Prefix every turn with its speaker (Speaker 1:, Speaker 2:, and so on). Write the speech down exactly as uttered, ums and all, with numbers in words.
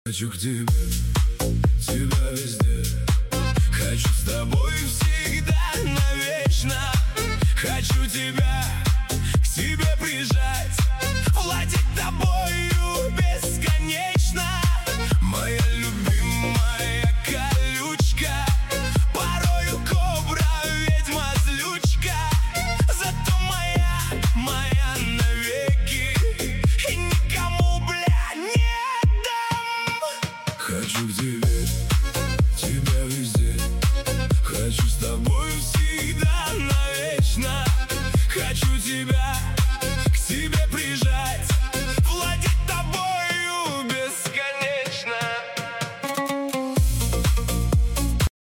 Speaker 1: Хочу к тебе, тебя везде. Хочу с тобой всегда, навечно. Хочу тебя к себе прижать, владеть тобою бесконечно. Моя любимая колючка, порою кобра, ведьма, злючка. Зато моя, моя навеки, и никому, бля, не дам. Хочу к тебе, тебя везде. Хочу с тобой всегда, навечно. Хочу тебя